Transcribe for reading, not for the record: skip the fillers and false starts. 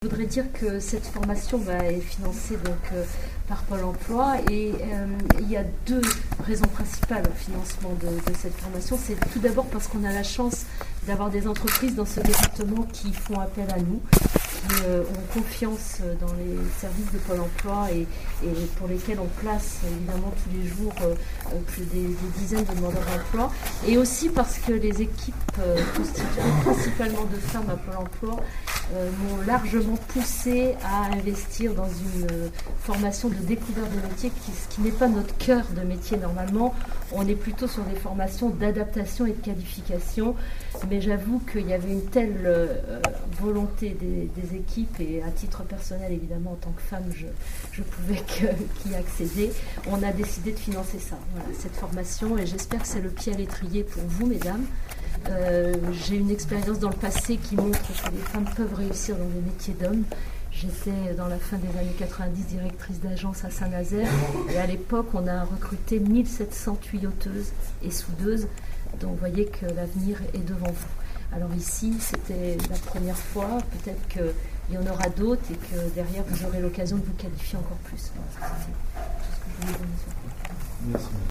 Je voudrais dire que cette formation est financée par Pôle emploi et il y a deux raisons principales au financement de cette formation. C'est tout d'abord parce qu'on a la chance d'avoir des entreprises dans ce département qui font appel à nous, qui ont confiance dans les services de Pôle emploi et pour lesquels on place évidemment tous les jours plus des dizaines de demandeurs d'emploi. Et aussi parce que les équipes constituées principalement de femmes à Pôle emploi m'ont largement poussé à investir dans une formation de découverte de métier, ce qui n'est pas notre cœur de métier normalement. On est plutôt sur des formations d'adaptation et de qualification. Mais j'avoue qu'il y avait une telle volonté des équipes, et à titre personnel évidemment en tant que femme je pouvais qu'y accéder. On a décidé de financer ça, cette formation, et j'espère que c'est le pied à l'étrier pour vous, mesdames. J'ai une expérience dans le passé qui montre que les femmes peuvent réussir dans des métiers d'hommes. J'étais dans la fin des années 90 directrice d'agence à Saint-Nazaire, et à l'époque on a recruté 1700 tuyauteuses et soudeuses, donc vous voyez que l'avenir est devant vous. Alors ici c'était la première fois, peut-être qu'il y en aura d'autres et que derrière vous aurez l'occasion de vous qualifier encore plus. Voilà, c'était tout ce que je voulais dire. Merci.